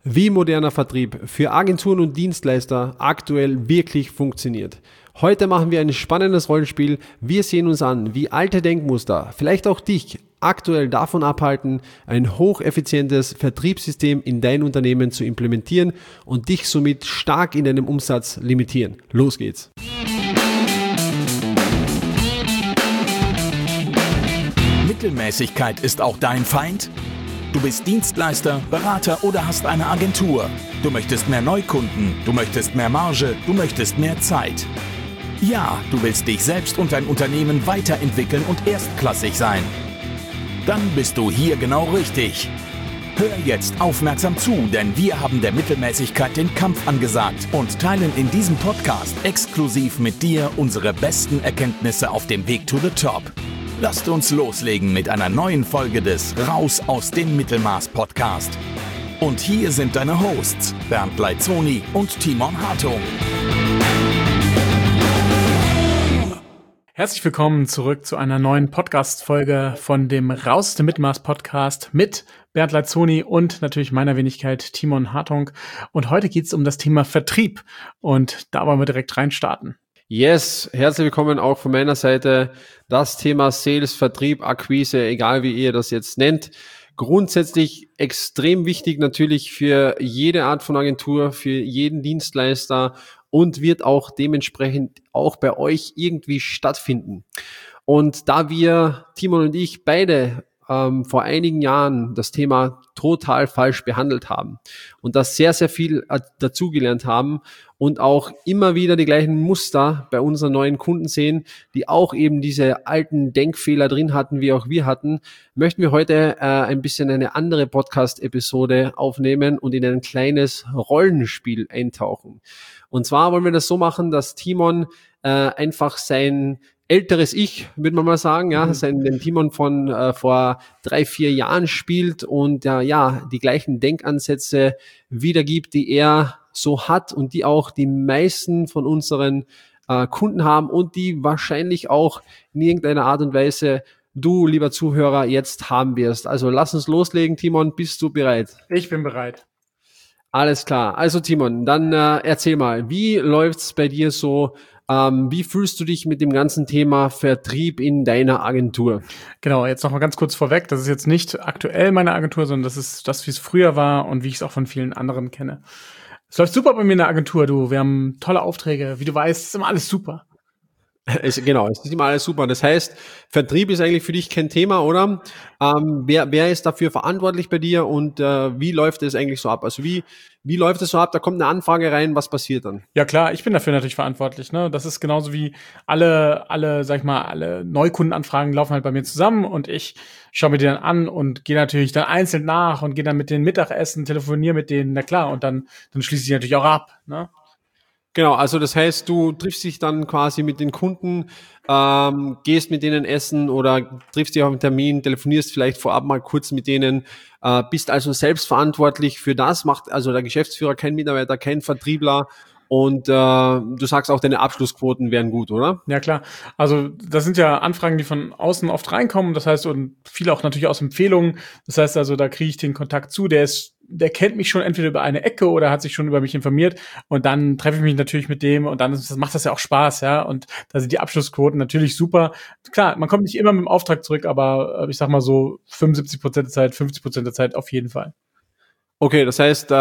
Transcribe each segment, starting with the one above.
Wie moderner Vertrieb für Agenturen und Dienstleister aktuell wirklich funktioniert. Heute machen wir ein spannendes Rollenspiel. Wir sehen uns an, wie alte Denkmuster, vielleicht auch dich, aktuell davon abhalten, ein hocheffizientes Vertriebssystem in dein Unternehmen zu implementieren und dich somit stark in deinem Umsatz limitieren. Los geht's! Mittelmäßigkeit ist auch dein Feind? Du bist Dienstleister, Berater oder hast eine Agentur. Du möchtest mehr Neukunden, du möchtest mehr Marge, du möchtest mehr Zeit. Ja, du willst dich selbst und dein Unternehmen weiterentwickeln und erstklassig sein. Dann bist du hier genau richtig. Hör jetzt aufmerksam zu, denn wir haben der Mittelmäßigkeit den Kampf angesagt und teilen in diesem Podcast exklusiv mit dir unsere besten Erkenntnisse auf dem Weg to the Top. Lasst uns loslegen mit einer neuen Folge des Raus aus dem Mittelmaß Podcast. Und hier sind deine Hosts, Bernd Leitzoni und Timon Hartung. Herzlich willkommen zurück zu einer neuen Podcast-Folge von dem Raus aus dem Mittelmaß Podcast mit Bernd Leitzoni und natürlich meiner Wenigkeit Timon Hartung. Und heute geht es um das Thema Vertrieb und da wollen wir direkt reinstarten. Yes, herzlich willkommen auch von meiner Seite. Das Thema Sales, Vertrieb, Akquise, egal wie ihr das jetzt nennt. Grundsätzlich extrem wichtig natürlich für jede Art von Agentur, für jeden Dienstleister und wird auch dementsprechend auch bei euch irgendwie stattfinden. Und da wir, Timon und ich, beide vor einigen Jahren das Thema total falsch behandelt haben und das sehr, sehr viel dazugelernt haben und auch immer wieder die gleichen Muster bei unseren neuen Kunden sehen, die auch eben diese alten Denkfehler drin hatten, wie auch wir hatten, möchten wir heute ein bisschen eine andere Podcast-Episode aufnehmen und in ein kleines Rollenspiel eintauchen. Und zwar wollen wir das so machen, dass Timon einfach sein älteres Ich, würde man mal sagen, ja, den Timon von vor 3-4 Jahren spielt und die gleichen Denkansätze wiedergibt, die er so hat und die auch die meisten von unseren Kunden haben und die wahrscheinlich auch in irgendeiner Art und Weise du, lieber Zuhörer, jetzt haben wirst. Also lass uns loslegen, Timon, bist du bereit? Ich bin bereit. Alles klar. Also Timon, dann erzähl mal, wie läuft's bei dir so? Wie fühlst du dich mit dem ganzen Thema Vertrieb in deiner Agentur? Genau, jetzt noch mal ganz kurz vorweg. Das ist jetzt nicht aktuell meine Agentur, sondern das ist das, wie es früher war und wie ich es auch von vielen anderen kenne. Es läuft super bei mir in der Agentur, du. Wir haben tolle Aufträge. Wie du weißt, ist immer alles super. Es ist immer alles super. Das heißt, Vertrieb ist eigentlich für dich kein Thema, oder? Wer ist dafür verantwortlich bei dir und wie läuft es eigentlich so ab? Also wie läuft es so ab? Da kommt eine Anfrage rein, was passiert dann? Ja klar, ich bin dafür natürlich verantwortlich. Ne? Das ist genauso wie alle Neukundenanfragen laufen halt bei mir zusammen und ich schaue mir die dann an und gehe natürlich dann einzeln nach und gehe dann mit denen Mittagessen, telefoniere mit denen, na klar, und dann schließe ich natürlich auch ab. Ne? Genau, also das heißt, du triffst dich dann quasi mit den Kunden, gehst mit denen essen oder triffst dich auf einen Termin, telefonierst vielleicht vorab mal kurz mit denen, bist also selbst verantwortlich für das, macht also der Geschäftsführer, kein Mitarbeiter, kein Vertriebler und du sagst auch, deine Abschlussquoten wären gut, oder? Ja klar, also das sind ja Anfragen, die von außen oft reinkommen, das heißt, und viele auch natürlich aus Empfehlungen, das heißt also, da kriege ich den Kontakt zu, der kennt mich schon entweder über eine Ecke oder hat sich schon über mich informiert und dann treffe ich mich natürlich mit dem und dann macht das ja auch Spaß, ja, und da sind die Abschlussquoten natürlich super. Klar, man kommt nicht immer mit dem Auftrag zurück, aber ich sag mal so 75% der Zeit, 50% der Zeit auf jeden Fall. Okay, das heißt,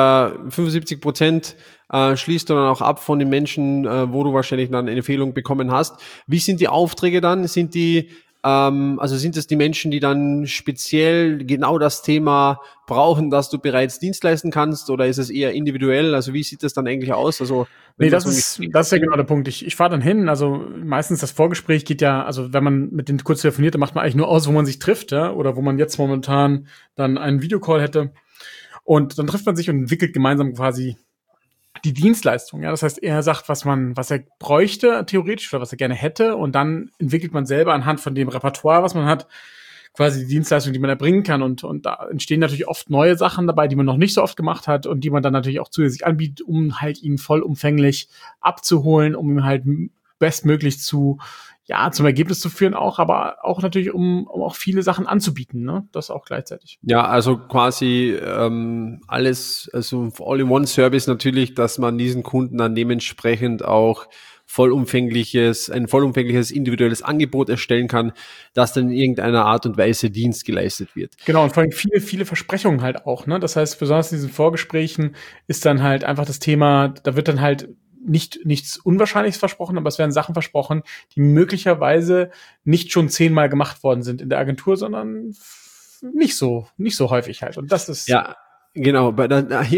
75% schließt du dann auch ab von den Menschen, wo du wahrscheinlich dann eine Empfehlung bekommen hast. Wie sind die Aufträge dann? Sind es die Menschen, die dann speziell genau das Thema brauchen, das du bereits Dienst leisten kannst, oder ist es eher individuell? Also wie sieht das dann eigentlich aus? Also das ist ja genau der Punkt. Ich fahre dann hin, also meistens das Vorgespräch geht ja, also wenn man mit denen kurz telefoniert, dann macht man eigentlich nur aus, wo man sich trifft, ja, oder wo man jetzt momentan dann einen Videocall hätte. Und dann trifft man sich und entwickelt gemeinsam quasi die Dienstleistung. Ja, das heißt, er sagt, was er bräuchte theoretisch oder was er gerne hätte, und dann entwickelt man selber anhand von dem Repertoire, was man hat, quasi die Dienstleistung, die man erbringen kann. Und da entstehen natürlich oft neue Sachen dabei, die man noch nicht so oft gemacht hat und die man dann natürlich auch zusätzlich anbietet, um halt ihn vollumfänglich abzuholen, um ihm halt bestmöglich zu ja, zum Ergebnis zu führen auch, aber auch natürlich, um auch viele Sachen anzubieten, ne? Das auch gleichzeitig. Ja, also quasi alles, also All-in-One-Service natürlich, dass man diesen Kunden dann dementsprechend auch ein vollumfängliches individuelles Angebot erstellen kann, das dann in irgendeiner Art und Weise Dienst geleistet wird. Genau, und vor allem viele, viele Versprechungen halt auch, ne? Das heißt, besonders in diesen Vorgesprächen ist dann halt einfach das Thema, da wird dann halt nichts Unwahrscheinliches versprochen, aber es werden Sachen versprochen, die möglicherweise nicht schon 10-mal gemacht worden sind in der Agentur, sondern nicht so häufig halt. Und das ist ja, genau. Bei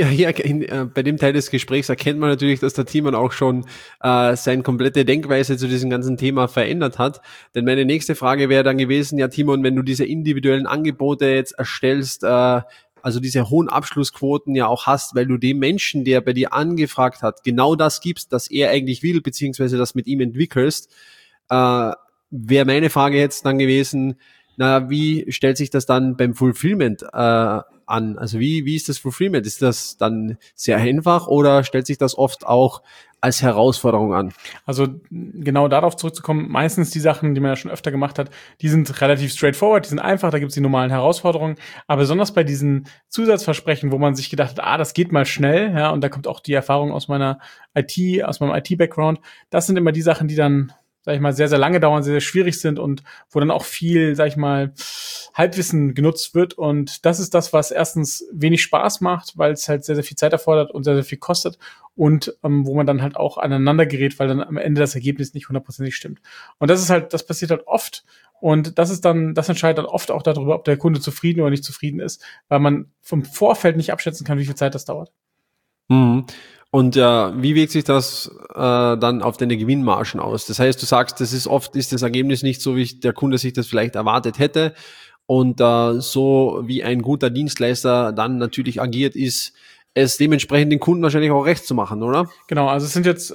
dem Teil des Gesprächs erkennt man natürlich, dass der Timon auch schon seine komplette Denkweise zu diesem ganzen Thema verändert hat. Denn meine nächste Frage wäre dann gewesen, ja Timon, wenn du diese individuellen Angebote jetzt erstellst, also diese hohen Abschlussquoten ja auch hast, weil du dem Menschen, der bei dir angefragt hat, genau das gibst, das er eigentlich will, beziehungsweise das mit ihm entwickelst, wäre meine Frage jetzt dann gewesen, na, wie stellt sich das dann beim Fulfillment an? Also wie ist das Fulfillment? Ist das dann sehr einfach oder stellt sich das oft auch als Herausforderung an? Also genau darauf zurückzukommen, meistens die Sachen, die man ja schon öfter gemacht hat, die sind relativ straightforward, die sind einfach, da gibt's die normalen Herausforderungen, aber besonders bei diesen Zusatzversprechen, wo man sich gedacht hat, das geht mal schnell, ja, und da kommt auch die Erfahrung aus meiner IT, aus meinem IT-Background, das sind immer die Sachen, die dann, sag ich mal, sehr, sehr lange dauern, sehr, sehr schwierig sind und wo dann auch viel, sag ich mal, Halbwissen genutzt wird. Und das ist das, was erstens wenig Spaß macht, weil es halt sehr, sehr viel Zeit erfordert und sehr, sehr viel kostet und wo man dann halt auch aneinander gerät, weil dann am Ende das Ergebnis nicht 100%ig stimmt. Und das passiert halt oft. Und das entscheidet dann oft auch darüber, ob der Kunde zufrieden oder nicht zufrieden ist, weil man vom Vorfeld nicht abschätzen kann, wie viel Zeit das dauert. Mhm. Und wie wirkt sich das dann auf deine Gewinnmargen aus? Das heißt, du sagst, ist das Ergebnis nicht so, wie der Kunde sich das vielleicht erwartet hätte. Und so wie ein guter Dienstleister dann natürlich agiert, ist es dementsprechend den Kunden wahrscheinlich auch recht zu machen, oder? Genau, also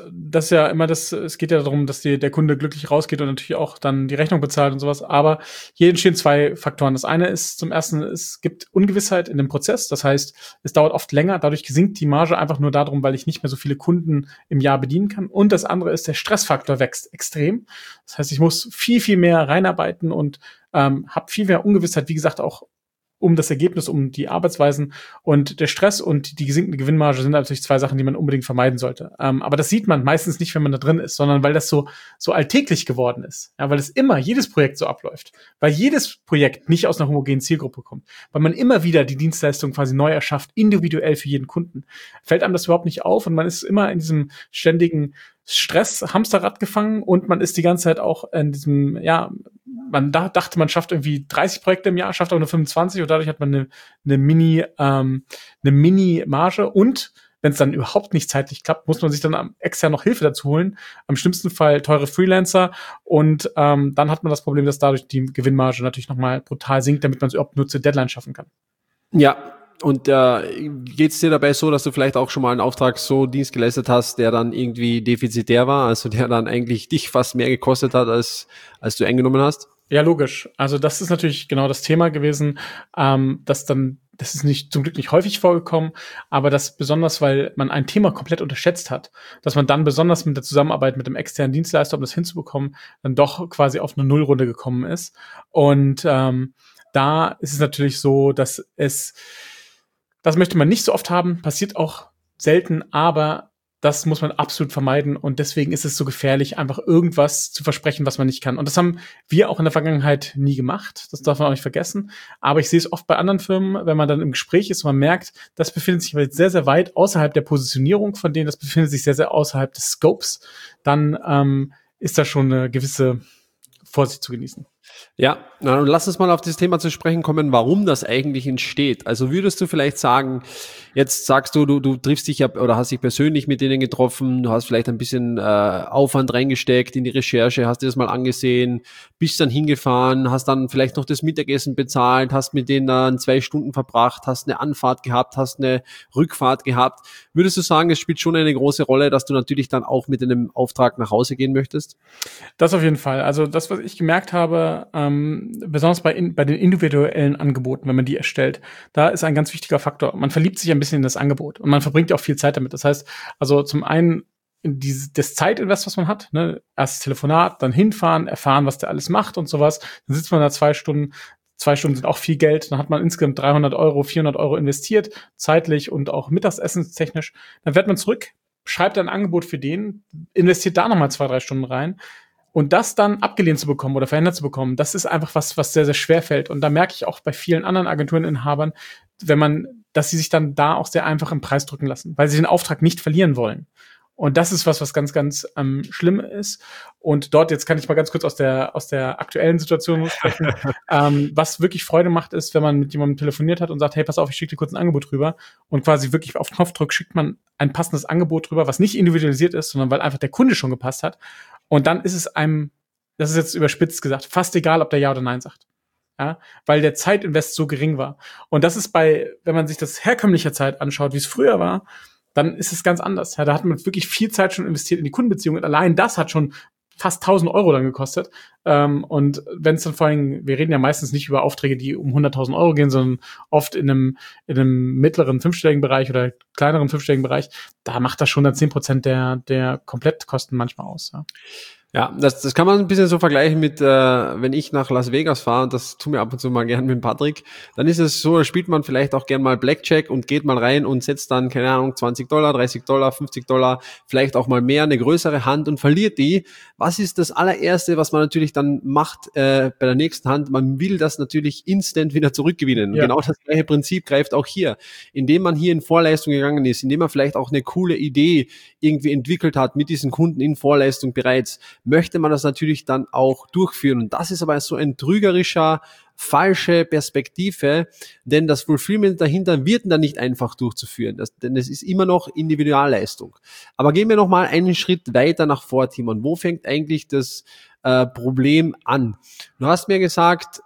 es geht ja darum, dass der Kunde glücklich rausgeht und natürlich auch dann die Rechnung bezahlt und sowas, aber hier entstehen 2 Faktoren. Das eine ist zum ersten, es gibt Ungewissheit in dem Prozess, das heißt, es dauert oft länger, dadurch sinkt die Marge einfach nur darum, weil ich nicht mehr so viele Kunden im Jahr bedienen kann. Und das andere ist, der Stressfaktor wächst extrem. Das heißt, ich muss viel, viel mehr reinarbeiten und habe viel mehr Ungewissheit, wie gesagt, auch um das Ergebnis, um die Arbeitsweisen, und der Stress und die gesinkende Gewinnmarge sind natürlich 2 Sachen, die man unbedingt vermeiden sollte. Aber das sieht man meistens nicht, wenn man da drin ist, sondern weil das so alltäglich geworden ist. Ja, weil es immer, jedes Projekt so abläuft. Weil jedes Projekt nicht aus einer homogenen Zielgruppe kommt. Weil man immer wieder die Dienstleistung quasi neu erschafft, individuell für jeden Kunden. Fällt einem das überhaupt nicht auf und man ist immer in diesem ständigen Stress-Hamsterrad gefangen und man ist die ganze Zeit auch in diesem, ja, man dachte, man schafft irgendwie 30 Projekte im Jahr, schafft aber nur 25 und dadurch hat man eine Mini-Marge und wenn es dann überhaupt nicht zeitlich klappt, muss man sich dann extern noch Hilfe dazu holen. Am schlimmsten Fall teure Freelancer und dann hat man das Problem, dass dadurch die Gewinnmarge natürlich nochmal brutal sinkt, damit man es überhaupt nur zur Deadline schaffen kann. Ja, und geht es dir dabei so, dass du vielleicht auch schon mal einen Auftrag so Dienst geleistet hast, der dann irgendwie defizitär war, also der dann eigentlich dich fast mehr gekostet hat, als du eingenommen hast? Ja, logisch. Also das ist natürlich genau das Thema gewesen, das ist nicht, zum Glück nicht häufig vorgekommen, aber das besonders, weil man ein Thema komplett unterschätzt hat, dass man dann besonders mit der Zusammenarbeit mit dem externen Dienstleister, um das hinzubekommen, dann doch quasi auf eine Nullrunde gekommen ist. Und da ist es natürlich so, dass das möchte man nicht so oft haben, passiert auch selten, aber das muss man absolut vermeiden und deswegen ist es so gefährlich, einfach irgendwas zu versprechen, was man nicht kann. Und das haben wir auch in der Vergangenheit nie gemacht, das darf man auch nicht vergessen. Aber ich sehe es oft bei anderen Firmen, wenn man dann im Gespräch ist und man merkt, das befindet sich jetzt sehr, sehr weit außerhalb der Positionierung von denen, das befindet sich sehr, sehr außerhalb des Scopes, dann ist da schon eine gewisse Vorsicht zu genießen. Ja, na, und lass uns mal auf das Thema zu sprechen kommen, warum das eigentlich entsteht. Also würdest du vielleicht sagen, jetzt sagst du triffst dich ja oder hast dich persönlich mit denen getroffen, du hast vielleicht ein bisschen Aufwand reingesteckt in die Recherche, hast dir das mal angesehen, bist dann hingefahren, hast dann vielleicht noch das Mittagessen bezahlt, hast mit denen dann 2 Stunden verbracht, hast eine Anfahrt gehabt, hast eine Rückfahrt gehabt. Würdest du sagen, es spielt schon eine große Rolle, dass du natürlich dann auch mit einem Auftrag nach Hause gehen möchtest? Das auf jeden Fall. Also das, was ich gemerkt habe, besonders bei den individuellen Angeboten, wenn man die erstellt, da ist ein ganz wichtiger Faktor. Man verliebt sich ein bisschen in das Angebot und man verbringt ja auch viel Zeit damit. Das heißt, also zum einen das Zeitinvest, was man hat, ne, erstes Telefonat, dann hinfahren, erfahren, was der alles macht und sowas, dann sitzt man da 2 Stunden. 2 Stunden sind auch viel Geld. Dann hat man insgesamt 300 Euro, 400 Euro investiert, zeitlich und auch mittagsessenstechnisch. Dann fährt man zurück, schreibt ein Angebot für den, investiert da nochmal 2, 3 Stunden rein. Und das dann abgelehnt zu bekommen oder verändert zu bekommen, das ist einfach was sehr, sehr schwer fällt. Und da merke ich auch bei vielen anderen Agentureninhabern, dass sie sich dann da auch sehr einfach im Preis drücken lassen, weil sie den Auftrag nicht verlieren wollen. Und das ist was ganz, ganz schlimm ist. Und dort, jetzt kann ich mal ganz kurz aus der aktuellen Situation sprechen. Was wirklich Freude macht, ist, wenn man mit jemandem telefoniert hat und sagt, hey, pass auf, ich schicke dir kurz ein Angebot rüber. Und quasi wirklich auf Knopfdruck schickt man ein passendes Angebot rüber, was nicht individualisiert ist, sondern weil einfach der Kunde schon gepasst hat. Und dann ist es einem, das ist jetzt überspitzt gesagt, fast egal, ob der Ja oder Nein sagt. Ja, weil der Zeitinvest so gering war. Und das ist wenn man sich das herkömmlicher Zeit anschaut, wie es früher war, dann ist es ganz anders. Ja, da hat man wirklich viel Zeit schon investiert in die Kundenbeziehung. Und allein das hat schon fast 1.000 Euro dann gekostet. Und wenn es dann vor allem, wir reden ja meistens nicht über Aufträge, die um 100.000 Euro gehen, sondern oft in einem mittleren fünfstelligen Bereich oder kleineren fünfstelligen Bereich, da macht das schon dann 10% der Komplettkosten manchmal aus. Ja. Ja, das kann man ein bisschen so vergleichen mit, wenn ich nach Las Vegas fahre, und das tun wir ab und zu mal gern mit Patrick, dann ist es so, da spielt man vielleicht auch gern mal Blackjack und geht mal rein und setzt dann, keine Ahnung, $20, $30, $50, vielleicht auch mal mehr, eine größere Hand und verliert die. Was ist das allererste, was man natürlich dann macht bei der nächsten Hand? Man will das natürlich instant wieder zurückgewinnen. Ja. Genau das gleiche Prinzip greift auch hier. Indem man hier in Vorleistung gegangen ist, indem man vielleicht auch eine coole Idee irgendwie entwickelt hat mit diesen Kunden in Vorleistung bereits, möchte man das natürlich dann auch durchführen. Und das ist aber so ein trügerischer, falsche Perspektive, denn das Fulfillment dahinter wird dann nicht einfach durchzuführen, denn es ist immer noch Individualleistung. Aber gehen wir nochmal einen Schritt weiter nach vor, Timon. Wo fängt eigentlich das Problem an? Du hast mir gesagt,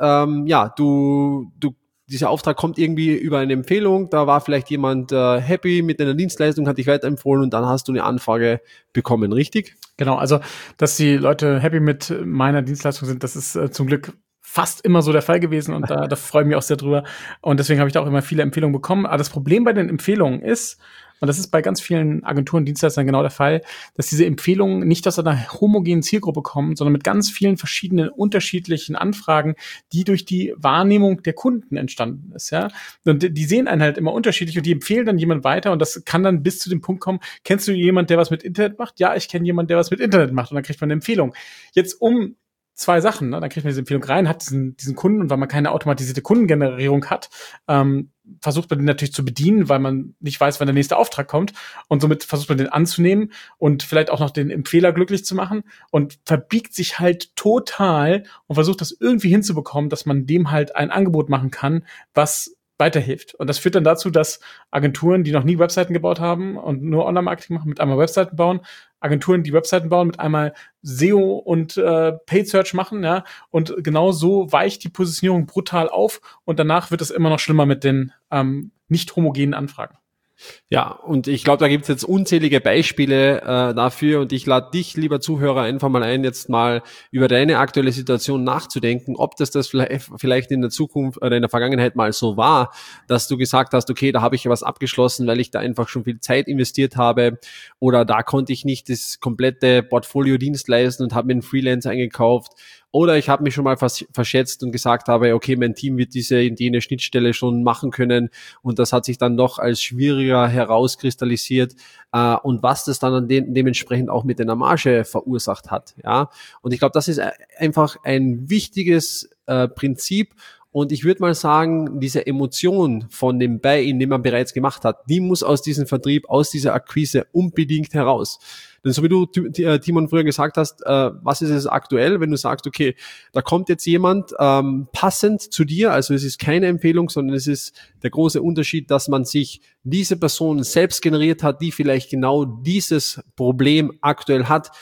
dieser Auftrag kommt irgendwie über eine Empfehlung, da war vielleicht jemand happy mit deiner Dienstleistung, hat dich weiterempfohlen und dann hast du eine Anfrage bekommen, richtig? Genau, also dass die Leute happy mit meiner Dienstleistung sind, das ist zum Glück fast immer so der Fall gewesen und da freue ich mich auch sehr drüber und deswegen habe ich da auch immer viele Empfehlungen bekommen. Aber das Problem bei den Empfehlungen ist, und das ist bei ganz vielen Agenturen, Dienstleistern genau der Fall, dass diese Empfehlungen nicht aus einer homogenen Zielgruppe kommen, sondern mit ganz vielen verschiedenen unterschiedlichen Anfragen, die durch die Wahrnehmung der Kunden entstanden ist. Ja? Und die sehen einen halt immer unterschiedlich und die empfehlen dann jemand weiter und das kann dann bis zu dem Punkt kommen, kennst du jemanden, der was mit Internet macht? Ja, ich kenne jemanden, der was mit Internet macht und dann kriegt man eine Empfehlung. Jetzt um 2 Sachen, ne? Dann kriegt man diese Empfehlung rein, hat diesen Kunden und weil man keine automatisierte Kundengenerierung hat, versucht man den natürlich zu bedienen, weil man nicht weiß, wann der nächste Auftrag kommt und somit versucht man den anzunehmen und vielleicht auch noch den Empfehler glücklich zu machen und verbiegt sich halt total und versucht das irgendwie hinzubekommen, dass man dem halt ein Angebot machen kann, was weiterhilft. Und das führt dann dazu, dass Agenturen, die noch nie Webseiten gebaut haben und nur Online-Marketing machen, mit einmal Webseiten bauen, Agenturen, die Webseiten bauen, mit einmal SEO und Paid Search machen, ja, und genau so weicht die Positionierung brutal auf und danach wird es immer noch schlimmer mit den nicht homogenen Anfragen. Ja, und ich glaube, da gibt es jetzt unzählige Beispiele dafür und ich lade dich, lieber Zuhörer, einfach mal ein, jetzt mal über deine aktuelle Situation nachzudenken, ob das vielleicht in der Zukunft oder in der Vergangenheit mal so war, dass du gesagt hast, okay, da habe ich ja was abgeschlossen, weil ich da einfach schon viel Zeit investiert habe oder da konnte ich nicht das komplette Portfolio-Dienst leisten und habe mir einen Freelancer eingekauft. Oder ich habe mich schon mal verschätzt und gesagt habe, okay, mein Team wird diese in jene Schnittstelle schon machen können und das hat sich dann doch als schwieriger herauskristallisiert und was das dann dementsprechend auch mit der Marge verursacht hat. Ja, und ich glaube, das ist einfach ein wichtiges Prinzip. Und ich würde mal sagen, diese Emotion von dem Buy-in, den man bereits gemacht hat, die muss aus diesem Vertrieb, aus dieser Akquise unbedingt heraus. Denn so wie du, Timon, früher gesagt hast, was ist es aktuell, wenn du sagst, okay, da kommt jetzt jemand passend zu dir, also es ist keine Empfehlung, sondern es ist der große Unterschied, dass man sich diese Person selbst generiert hat, die vielleicht genau dieses Problem aktuell hat,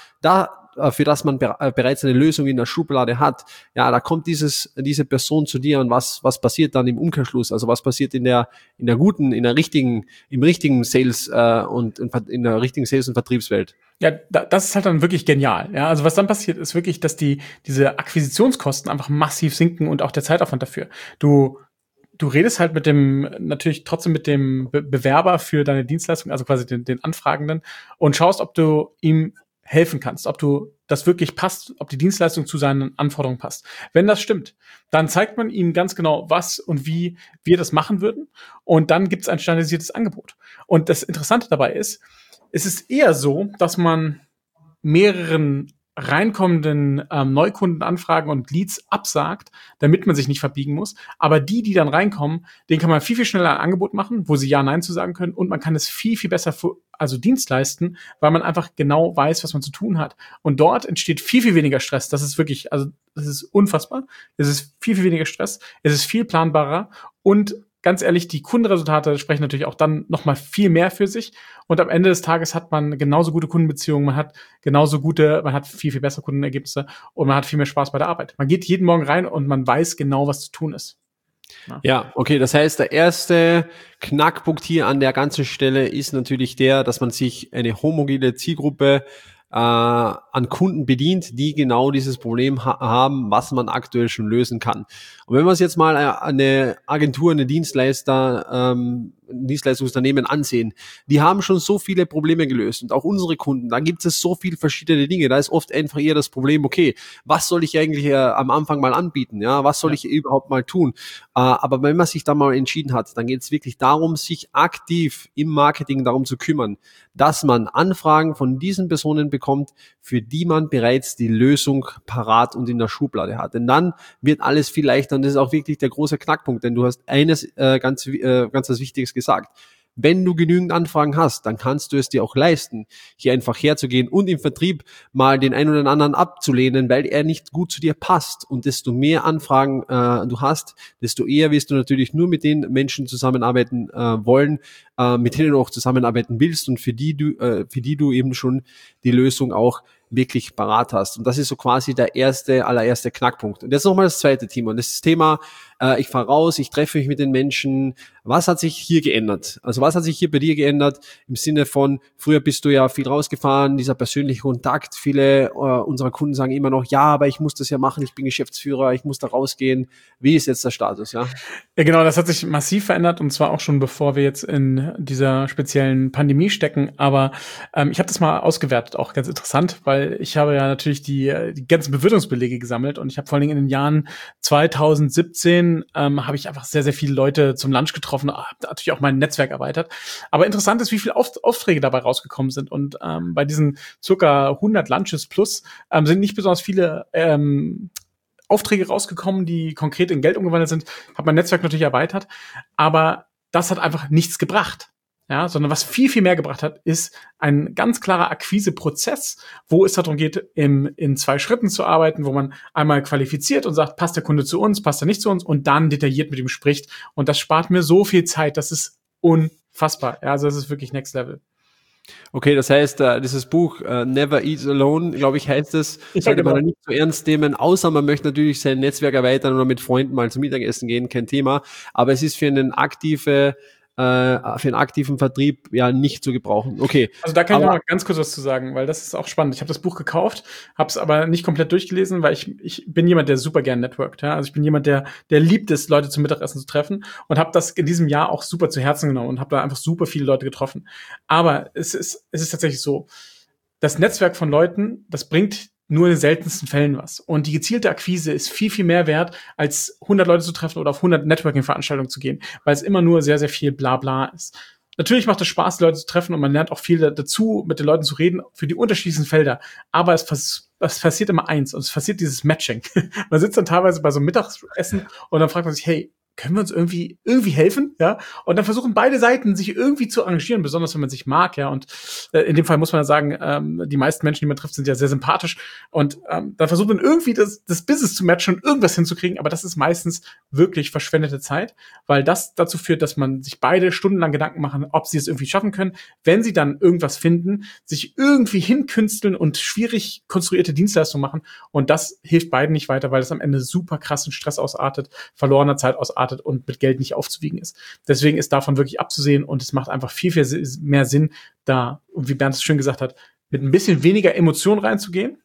für das man bereits eine Lösung in der Schublade hat, ja, da kommt diese Person zu dir und was passiert dann im Umkehrschluss? Also was passiert im richtigen Sales und in der richtigen Sales- und Vertriebswelt? Ja, das ist halt dann wirklich genial. Ja, also was dann passiert, ist wirklich, dass diese Akquisitionskosten einfach massiv sinken und auch der Zeitaufwand dafür. Du du redest halt natürlich trotzdem mit dem Bewerber für deine Dienstleistung, also quasi den Anfragenden, und schaust, ob du ihm helfen kannst, ob du das wirklich passt, ob die Dienstleistung zu seinen Anforderungen passt. Wenn das stimmt, dann zeigt man ihm ganz genau, was und wie wir das machen würden, und dann gibt es ein standardisiertes Angebot. Und das Interessante dabei ist, es ist eher so, dass man mehreren reinkommenden Neukundenanfragen und Leads absagt, damit man sich nicht verbiegen muss. Aber die dann reinkommen, denen kann man viel, viel schneller ein Angebot machen, wo sie Ja, Nein zu sagen können, und man kann es viel, viel besser Dienst leisten, weil man einfach genau weiß, was man zu tun hat. Und dort entsteht viel, viel weniger Stress. Das ist wirklich, also das ist unfassbar. Es ist viel, viel weniger Stress. Es ist viel planbarer, und ganz ehrlich, die Kundenresultate sprechen natürlich auch dann noch mal viel mehr für sich. Und am Ende des Tages hat man genauso gute Kundenbeziehungen, man hat viel, viel bessere Kundenergebnisse, und man hat viel mehr Spaß bei der Arbeit. Man geht jeden Morgen rein und man weiß genau, was zu tun ist. Ja, okay, das heißt, der erste Knackpunkt hier an der ganzen Stelle ist natürlich dass man sich eine homogene Zielgruppe an Kunden bedient, die genau dieses Problem haben, was man aktuell schon lösen kann. Und wenn wir uns jetzt mal eine Agentur, eine Dienstleistungsunternehmen ansehen, die haben schon so viele Probleme gelöst, und auch unsere Kunden, da gibt es so viele verschiedene Dinge. Da ist oft einfach eher das Problem, okay, was soll ich eigentlich am Anfang mal anbieten? Ja, was soll ich überhaupt mal tun? Aber wenn man sich da mal entschieden hat, dann geht es wirklich darum, sich aktiv im Marketing darum zu kümmern, dass man Anfragen von diesen Personen bekommt, für die man bereits die Lösung parat und in der Schublade hat. Denn dann wird alles viel leichter, und das ist auch wirklich der große Knackpunkt, denn du hast eines ganz was Wichtiges gesagt. Wenn du genügend Anfragen hast, dann kannst du es dir auch leisten, hier einfach herzugehen und im Vertrieb mal den einen oder anderen abzulehnen, weil er nicht gut zu dir passt. Und desto mehr Anfragen du hast, desto eher wirst du natürlich nur mit den Menschen zusammenarbeiten wollen, mit denen du auch zusammenarbeiten willst, und für die du eben schon die Lösung auch wirklich parat hast. Und das ist so quasi der allererste Knackpunkt. Und jetzt nochmal das zweite Thema. Und das ist das Thema, ich fahre raus, ich treffe mich mit den Menschen. Was hat sich hier geändert? Also was hat sich hier bei dir geändert im Sinne von, früher bist du ja viel rausgefahren, dieser persönliche Kontakt. Viele unserer Kunden sagen immer noch, ja, aber ich muss das ja machen, ich bin Geschäftsführer, ich muss da rausgehen. Wie ist jetzt der Status? Ja, genau, das hat sich massiv verändert, und zwar auch schon bevor wir jetzt in dieser speziellen Pandemie stecken. Aber ich habe das mal ausgewertet, auch ganz interessant, weil ich habe ja natürlich die ganzen Bewertungsbelege gesammelt, und ich habe vor allen Dingen in den Jahren 2017 habe ich einfach sehr, sehr viele Leute zum Lunch getroffen, habe natürlich auch mein Netzwerk erweitert. Aber interessant ist, wie viele Aufträge dabei rausgekommen sind, und bei diesen circa 100 Lunches plus sind nicht besonders viele Aufträge rausgekommen, die konkret in Geld umgewandelt sind. Habe mein Netzwerk natürlich erweitert, aber das hat einfach nichts gebracht. Ja, sondern was viel, viel mehr gebracht hat, ist ein ganz klarer Akquiseprozess, wo es darum geht, in 2 Schritten zu arbeiten, wo man einmal qualifiziert und sagt, passt der Kunde zu uns, passt er nicht zu uns, und dann detailliert mit ihm spricht. Und das spart mir so viel Zeit, das ist unfassbar. Ja, also das ist wirklich Next Level. Okay, das heißt, dieses Buch Never Eat Alone, glaube ich, heißt es, sollte man nicht so ernst nehmen, außer man möchte natürlich sein Netzwerk erweitern oder mit Freunden mal zum Mittagessen gehen, kein Thema. Aber es ist für einen aktiven Vertrieb ja nicht zu gebrauchen. Okay. Also da kann ich noch mal ganz kurz was zu sagen, weil das ist auch spannend. Ich habe das Buch gekauft, habe es aber nicht komplett durchgelesen, weil ich bin jemand, der super gern networkt. Ja? Also ich bin jemand, der liebt es, Leute zum Mittagessen zu treffen, und habe das in diesem Jahr auch super zu Herzen genommen und habe da einfach super viele Leute getroffen. Aber es ist tatsächlich so, das Netzwerk von Leuten, das bringt nur in den seltensten Fällen was. Und die gezielte Akquise ist viel, viel mehr wert, als 100 Leute zu treffen oder auf 100 Networking-Veranstaltungen zu gehen, weil es immer nur sehr, sehr viel Blabla ist. Natürlich macht es Spaß, die Leute zu treffen, und man lernt auch viel dazu, mit den Leuten zu reden, für die unterschiedlichsten Felder. Aber es passiert immer eins, und es passiert dieses Matching. Man sitzt dann teilweise bei so einem Mittagessen, und dann fragt man sich, hey, können wir uns irgendwie helfen, ja? Und dann versuchen beide Seiten, sich irgendwie zu arrangieren, besonders wenn man sich mag, ja? Und in dem Fall muss man ja sagen, die meisten Menschen, die man trifft, sind ja sehr sympathisch, und dann versucht man irgendwie das Business zu matchen und irgendwas hinzukriegen, aber das ist meistens wirklich verschwendete Zeit, weil das dazu führt, dass man sich beide stundenlang Gedanken machen, ob sie es irgendwie schaffen können, wenn sie dann irgendwas finden, sich irgendwie hinkünsteln und schwierig konstruierte Dienstleistungen machen, und das hilft beiden nicht weiter, weil es am Ende super krassen Stress ausartet, verlorener Zeit ausartet und mit Geld nicht aufzuwiegen ist. Deswegen ist davon wirklich abzusehen, und es macht einfach viel, viel mehr Sinn, da, und wie Bernd es schön gesagt hat, mit ein bisschen weniger Emotion reinzugehen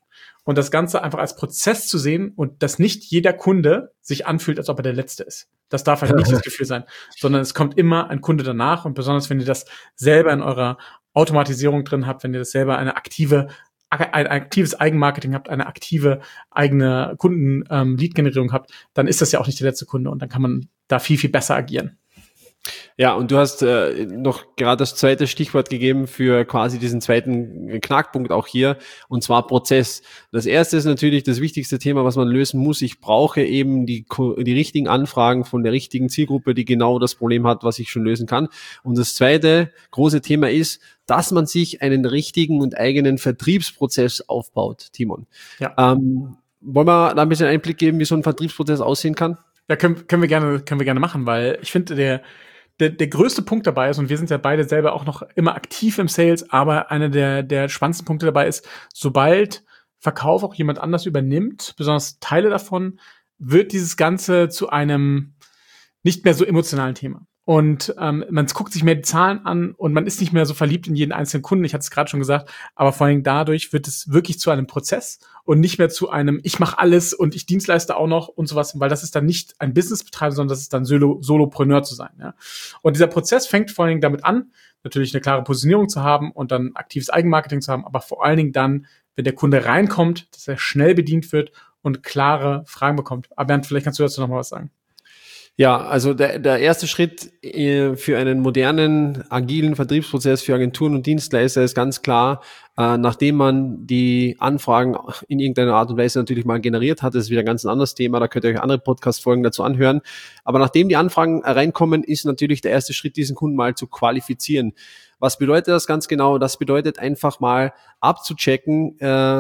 und das Ganze einfach als Prozess zu sehen und dass nicht jeder Kunde sich anfühlt, als ob er der Letzte ist. Das darf halt nicht das Gefühl sein, sondern es kommt immer ein Kunde danach, und besonders wenn ihr das selber in eurer Automatisierung drin habt, wenn ihr das selber ein aktives Eigenmarketing habt, eine aktive eigene Kunden-Lead-Generierung habt, dann ist das ja auch nicht der letzte Kunde, und dann kann man da viel, viel besser agieren. Ja, und du hast noch gerade das zweite Stichwort gegeben für quasi diesen zweiten Knackpunkt auch hier, und zwar Prozess. Das erste ist natürlich das wichtigste Thema, was man lösen muss. Ich brauche eben die richtigen Anfragen von der richtigen Zielgruppe, die genau das Problem hat, was ich schon lösen kann. Und das zweite große Thema ist, dass man sich einen richtigen und eigenen Vertriebsprozess aufbaut, Timon. Ja. Wollen wir da ein bisschen Einblick geben, wie so ein Vertriebsprozess aussehen kann? Ja, können wir gerne machen, weil ich finde, der größte Punkt dabei ist, und wir sind ja beide selber auch noch immer aktiv im Sales, aber einer der spannendsten Punkte dabei ist, sobald Verkauf auch jemand anders übernimmt, besonders Teile davon, wird dieses Ganze zu einem nicht mehr so emotionalen Thema. Und man guckt sich mehr die Zahlen an und man ist nicht mehr so verliebt in jeden einzelnen Kunden, ich hatte es gerade schon gesagt, aber vor allem dadurch wird es wirklich zu einem Prozess und nicht mehr zu einem ich mache alles und ich Dienstleister auch noch und sowas, weil das ist dann nicht ein Business betreiben, sondern das ist dann Solopreneur zu sein. Ja? Und dieser Prozess fängt vor allen Dingen damit an, natürlich eine klare Positionierung zu haben und dann aktives Eigenmarketing zu haben, aber vor allen Dingen dann, wenn der Kunde reinkommt, dass er schnell bedient wird und klare Fragen bekommt. Aber Bernd, vielleicht kannst du dazu noch mal was sagen. Ja, also der erste Schritt für einen modernen, agilen Vertriebsprozess für Agenturen und Dienstleister ist ganz klar, nachdem man die Anfragen in irgendeiner Art und Weise natürlich mal generiert hat, das ist wieder ein ganz anderes Thema, da könnt ihr euch andere Podcast-Folgen dazu anhören, aber nachdem die Anfragen reinkommen, ist natürlich der erste Schritt, diesen Kunden mal zu qualifizieren. Was bedeutet das ganz genau? Das bedeutet einfach mal abzuchecken,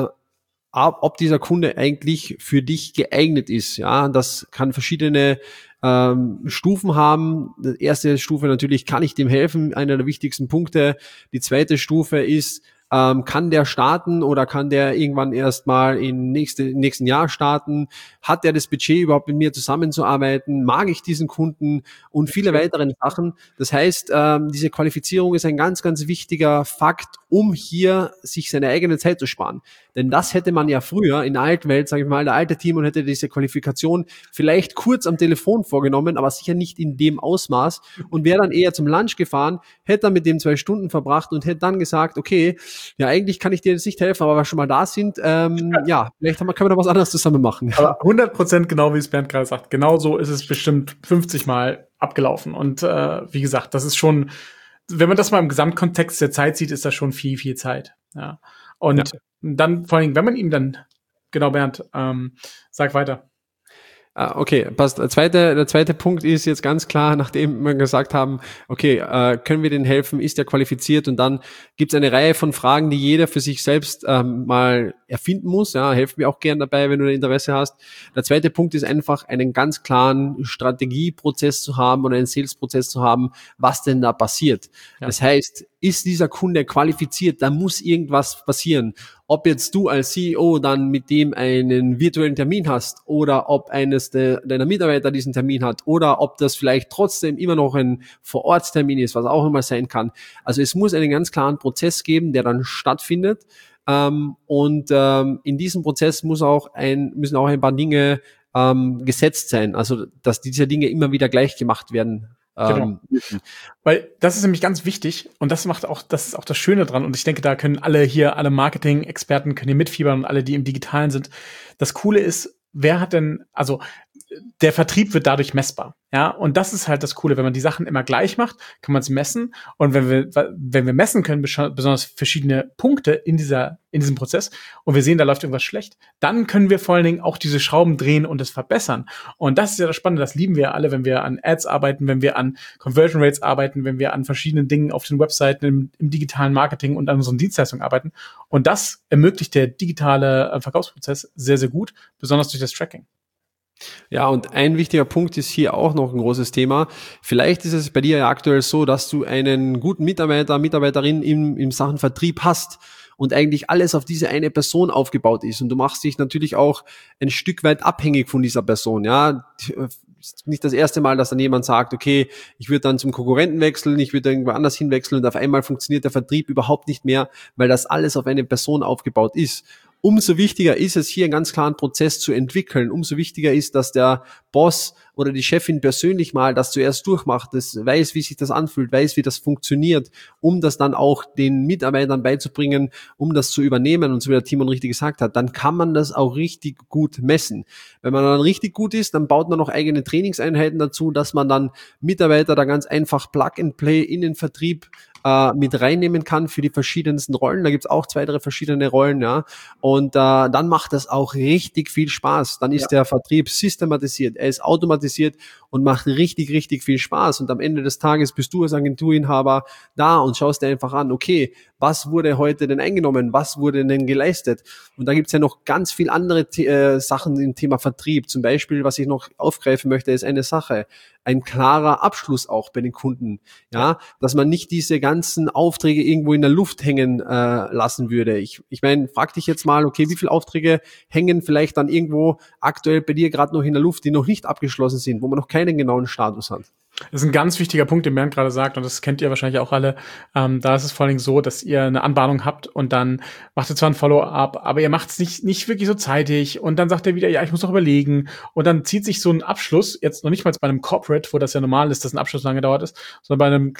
ob dieser Kunde eigentlich für dich geeignet ist. Ja, das kann verschiedene Stufen haben. Die erste Stufe natürlich, kann ich dem helfen? Einer der wichtigsten Punkte. Die zweite Stufe ist, kann der starten oder kann der irgendwann erst mal im nächsten Jahr starten? Hat der das Budget, überhaupt mit mir zusammenzuarbeiten? Mag ich diesen Kunden? Und viele weitere Sachen. Das heißt, diese Qualifizierung ist ein ganz, ganz wichtiger Fakt, um hier sich seine eigene Zeit zu sparen. Denn das hätte man ja früher in der alten Welt, sage ich mal, der alte Team, und hätte diese Qualifikation vielleicht kurz am Telefon vorgenommen, aber sicher nicht in dem Ausmaß, und wäre dann eher zum Lunch gefahren, hätte dann mit dem 2 Stunden verbracht und hätte dann gesagt, okay, ja, eigentlich kann ich dir jetzt nicht helfen, aber wir schon mal da sind, ja, vielleicht können wir noch was anderes zusammen machen. Aber 100% genau, wie es Bernd gerade sagt. Genau so ist es bestimmt 50 Mal abgelaufen. Und wie gesagt, das ist schon, wenn man das mal im Gesamtkontext der Zeit sieht, ist das schon viel, viel Zeit. Ja. Und dann vor allem, wenn man ihm dann, genau, Bernd, sag weiter. Okay, passt. Der zweite Punkt ist jetzt ganz klar, nachdem wir gesagt haben, okay, können wir denen helfen, ist der qualifiziert, und dann gibt es eine Reihe von Fragen, die jeder für sich selbst mal erfinden muss. Ja, helf mir auch gern dabei, wenn du Interesse hast. Der zweite Punkt ist einfach, einen ganz klaren Strategieprozess zu haben oder einen Salesprozess zu haben, was denn da passiert. Ja. Das heißt, ist dieser Kunde qualifiziert, da muss irgendwas passieren. Ob jetzt du als CEO dann mit dem einen virtuellen Termin hast oder ob eines deiner Mitarbeiter diesen Termin hat oder ob das vielleicht trotzdem immer noch ein Vor-Ort-Termin ist, was auch immer sein kann. Also es muss einen ganz klaren Prozess geben, der dann stattfindet. Und in diesem Prozess müssen auch ein paar Dinge gesetzt sein. Also dass diese Dinge immer wieder gleich gemacht werden. Genau. Weil das ist nämlich ganz wichtig, und das ist auch das Schöne dran, und ich denke, da können alle Marketing-Experten können hier mitfiebern, und alle, die im Digitalen sind. Das Coole ist, also der Vertrieb wird dadurch messbar. Ja, und das ist halt das Coole, wenn man die Sachen immer gleich macht, kann man es messen. Und wenn wir messen können, besonders verschiedene Punkte in diesem Prozess, und wir sehen, da läuft irgendwas schlecht, dann können wir vor allen Dingen auch diese Schrauben drehen und es verbessern. Und das ist ja das Spannende, das lieben wir alle, wenn wir an Ads arbeiten, wenn wir an Conversion Rates arbeiten, wenn wir an verschiedenen Dingen auf den Webseiten, im digitalen Marketing und an unseren Dienstleistungen arbeiten. Und das ermöglicht der digitale Verkaufsprozess sehr, sehr gut, besonders durch das Tracking. Ja, und ein wichtiger Punkt ist hier auch noch ein großes Thema. Vielleicht ist es bei dir ja aktuell so, dass du einen guten Mitarbeiterin im Sachen Vertrieb hast und eigentlich alles auf diese eine Person aufgebaut ist. Und du machst dich natürlich auch ein Stück weit abhängig von dieser Person. Ja, nicht das erste Mal, dass dann jemand sagt, okay, ich würde dann zum Konkurrenten wechseln, ich würde irgendwo anders hinwechseln, und auf einmal funktioniert der Vertrieb überhaupt nicht mehr, weil das alles auf eine Person aufgebaut ist. umso wichtiger ist es, hier einen ganz klaren Prozess zu entwickeln. Umso wichtiger ist, dass der Boss oder die Chefin persönlich mal das zuerst durchmacht, das weiß, wie sich das anfühlt, weiß, wie das funktioniert, um das dann auch den Mitarbeitern beizubringen, um das zu übernehmen. Und so wie der Timon richtig gesagt hat, dann kann man das auch richtig gut messen. Wenn man dann richtig gut ist, dann baut man noch eigene Trainingseinheiten dazu, dass man dann Mitarbeiter da ganz einfach Plug and Play in den Vertrieb mit reinnehmen kann für die verschiedensten Rollen. Da gibt's auch 2, 3 verschiedene Rollen, ja. Und dann macht das auch richtig viel Spaß. Dann ist der Vertrieb systematisiert, er ist automatisiert und macht richtig, richtig viel Spaß. Und am Ende des Tages bist du als Agenturinhaber da und schaust dir einfach an, okay, was wurde heute denn eingenommen? Was wurde denn geleistet? Und da gibt's ja noch ganz viel andere Sachen im Thema Vertrieb. Zum Beispiel, was ich noch aufgreifen möchte, ist eine Sache. Ein klarer Abschluss auch bei den Kunden, ja, dass man nicht diese ganzen Aufträge irgendwo in der Luft hängen lassen würde. Ich meine, frag dich jetzt mal, okay, wie viele Aufträge hängen vielleicht dann irgendwo aktuell bei dir gerade noch in der Luft, die noch nicht abgeschlossen sind, wo man noch keinen genauen Status hat? Das ist ein ganz wichtiger Punkt, den Bernd gerade sagt, und das kennt ihr wahrscheinlich auch alle. Da ist es vor allen Dingen so, dass ihr eine Anbahnung habt und dann macht ihr zwar ein Follow-up, aber ihr macht es nicht wirklich so zeitig und dann sagt er wieder, ja, ich muss noch überlegen, und dann zieht sich so ein Abschluss, jetzt noch nicht mal bei einem Corporate, wo das ja normal ist, dass ein Abschluss lange dauert ist, sondern bei einem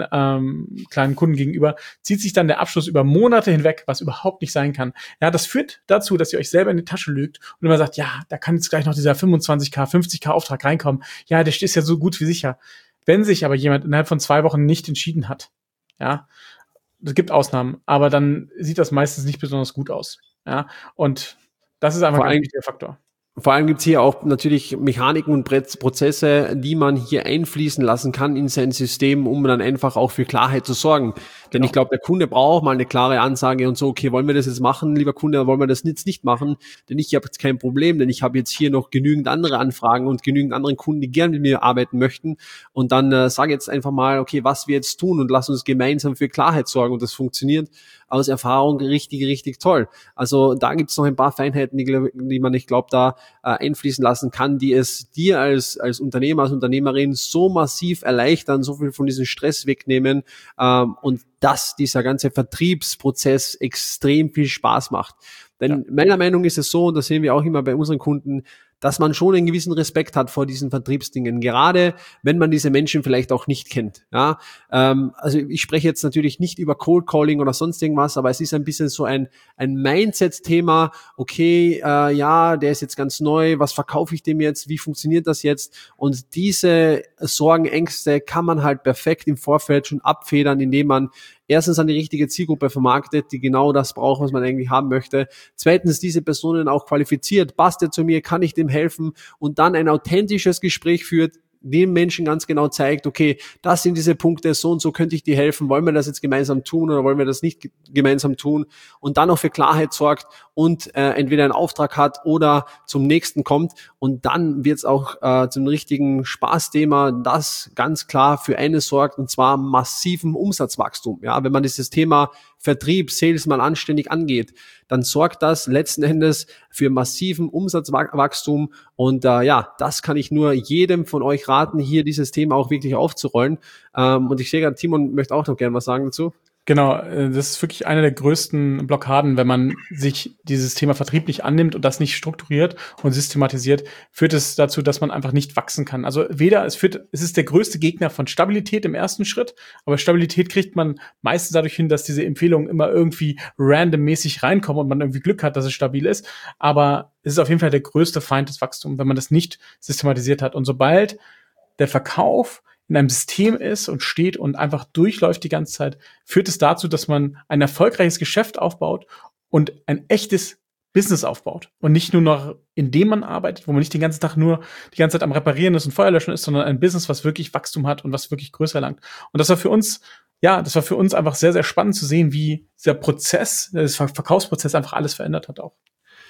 kleinen Kunden gegenüber, zieht sich dann der Abschluss über Monate hinweg, was überhaupt nicht sein kann. Ja, das führt dazu, dass ihr euch selber in die Tasche lügt und immer sagt, ja, da kann jetzt gleich noch dieser 25.000, 50.000 Auftrag reinkommen. Ja, der ist ja so gut wie sicher. Wenn sich aber jemand innerhalb von 2 Wochen nicht entschieden hat, ja, es gibt Ausnahmen, aber dann sieht das meistens nicht besonders gut aus, ja, und das ist einfach ein wichtiger Faktor. Vor allem gibt's hier auch natürlich Mechaniken und Prozesse, die man hier einfließen lassen kann in sein System, um dann einfach auch für Klarheit zu sorgen. Denn ich glaube, der Kunde braucht mal eine klare Ansage und so, okay, wollen wir das jetzt machen, lieber Kunde, oder wollen wir das jetzt nicht machen? Denn ich habe jetzt kein Problem, denn ich habe jetzt hier noch genügend andere Anfragen und genügend andere Kunden, die gerne mit mir arbeiten möchten. Und dann sage jetzt einfach mal, okay, was wir jetzt tun und lass uns gemeinsam für Klarheit sorgen. Und das funktioniert aus Erfahrung richtig, richtig toll. Also da gibt's noch ein paar Feinheiten, die man, ich glaube, da einfließen lassen kann, die es dir als Unternehmer, als Unternehmerin so massiv erleichtern, so viel von diesem Stress wegnehmen und dass dieser ganze Vertriebsprozess extrem viel Spaß macht. Denn meiner Meinung nach ist es so, und das sehen wir auch immer bei unseren Kunden, dass man schon einen gewissen Respekt hat vor diesen Vertriebsdingen, gerade wenn man diese Menschen vielleicht auch nicht kennt. Ja, also ich spreche jetzt natürlich nicht über Cold Calling oder sonst irgendwas, aber es ist ein bisschen so ein Mindset-Thema. Okay, ja, der ist jetzt ganz neu. Was verkaufe ich dem jetzt? Wie funktioniert das jetzt? Und diese Sorgen, Ängste kann man halt perfekt im Vorfeld schon abfedern, indem man erstens an die richtige Zielgruppe vermarktet, die genau das braucht, was man eigentlich haben möchte. Zweitens, diese Personen auch qualifiziert. Passt er zu mir? Kann ich dem helfen? Und dann ein authentisches Gespräch führt, dem Menschen ganz genau zeigt, okay, das sind diese Punkte, so und so könnte ich dir helfen, wollen wir das jetzt gemeinsam tun oder wollen wir das nicht gemeinsam tun, und dann auch für Klarheit sorgt und entweder einen Auftrag hat oder zum nächsten kommt, und dann wird es auch zum richtigen Spaßthema, das ganz klar für eines sorgt, und zwar massivem Umsatzwachstum. Ja, wenn man dieses Thema Vertrieb, Sales mal anständig angeht, dann sorgt das letzten Endes für massiven Umsatzwachstum. Und das kann ich nur jedem von euch raten, hier dieses Thema auch wirklich aufzurollen. Und ich sehe gerade, Timon möchte auch noch gerne was sagen dazu. Genau, das ist wirklich eine der größten Blockaden, wenn man sich dieses Thema Vertrieb nicht annimmt und das nicht strukturiert und systematisiert, führt es dazu, dass man einfach nicht wachsen kann. Also es ist der größte Gegner von Stabilität im ersten Schritt, aber Stabilität kriegt man meistens dadurch hin, dass diese Empfehlungen immer irgendwie randommäßig reinkommen und man irgendwie Glück hat, dass es stabil ist. Aber es ist auf jeden Fall der größte Feind des Wachstums, wenn man das nicht systematisiert hat. Und sobald der Verkauf in einem System ist und steht und einfach durchläuft die ganze Zeit, führt es dazu, dass man ein erfolgreiches Geschäft aufbaut und ein echtes Business aufbaut. Und nicht nur noch, indem man arbeitet, wo man nicht die ganze Zeit am Reparieren ist und Feuerlöschen ist, sondern ein Business, was wirklich Wachstum hat und was wirklich größer erlangt. Und das war für uns einfach sehr, sehr spannend zu sehen, wie dieser Prozess, der Verkaufsprozess einfach alles verändert hat auch.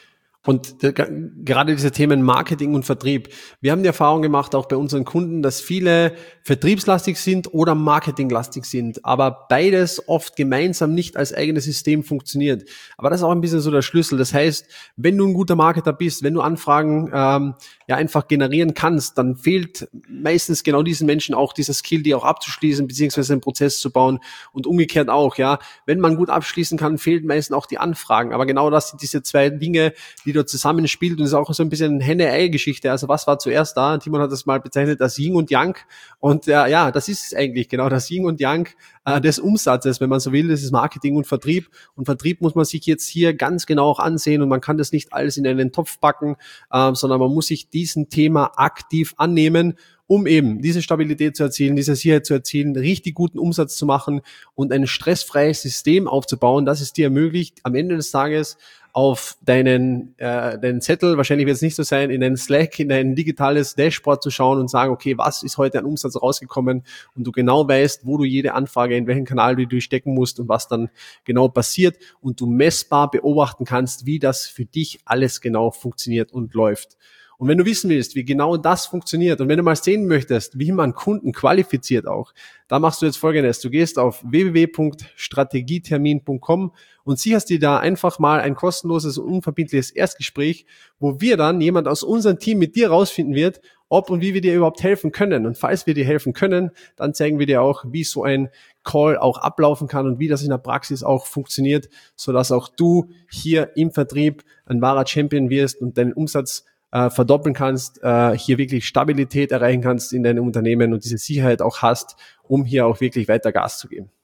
Und gerade diese Themen Marketing und Vertrieb. Wir haben die Erfahrung gemacht, auch bei unseren Kunden, dass viele vertriebslastig sind oder marketinglastig sind, aber beides oft gemeinsam nicht als eigenes System funktioniert. Aber das ist auch ein bisschen so der Schlüssel. Das heißt, wenn du ein guter Marketer bist, wenn du Anfragen einfach generieren kannst, dann fehlt meistens genau diesen Menschen auch dieser Skill, die auch abzuschließen, beziehungsweise einen Prozess zu bauen und umgekehrt auch, ja. Wenn man gut abschließen kann, fehlen meistens auch die Anfragen. Aber genau das sind diese zwei Dinge, die dort zusammenspielt, und es ist auch so ein bisschen eine Henne-Ei-Geschichte. Also was war zuerst da? Timon hat das mal bezeichnet als Yin und Yang, und ja, das ist es eigentlich, genau, das Yin und Yang des Umsatzes, wenn man so will. Das ist Marketing und Vertrieb, und Vertrieb muss man sich jetzt hier ganz genau auch ansehen, und man kann das nicht alles in einen Topf packen, sondern man muss sich diesem Thema aktiv annehmen, um eben diese Stabilität zu erzielen, diese Sicherheit zu erzielen, richtig guten Umsatz zu machen und ein stressfreies System aufzubauen, das es dir ermöglicht, am Ende des Tages auf deinen Zettel, wahrscheinlich wird es nicht so sein, in einen Slack, in ein digitales Dashboard zu schauen und sagen, okay, was ist heute an Umsatz rausgekommen, und du genau weißt, wo du jede Anfrage, in welchen Kanal du durchstecken musst und was dann genau passiert, und du messbar beobachten kannst, wie das für dich alles genau funktioniert und läuft. Und wenn du wissen willst, wie genau das funktioniert, und wenn du mal sehen möchtest, wie man Kunden qualifiziert auch, da machst du jetzt Folgendes. Du gehst auf www.strategietermin.com und sicherst dir da einfach mal ein kostenloses und unverbindliches Erstgespräch, wo wir dann, jemand aus unserem Team mit dir rausfinden wird, ob und wie wir dir überhaupt helfen können. Und falls wir dir helfen können, dann zeigen wir dir auch, wie so ein Call auch ablaufen kann und wie das in der Praxis auch funktioniert, sodass auch du hier im Vertrieb ein wahrer Champion wirst und deinen Umsatz verdoppeln kannst, hier wirklich Stabilität erreichen kannst in deinem Unternehmen und diese Sicherheit auch hast, um hier auch wirklich weiter Gas zu geben.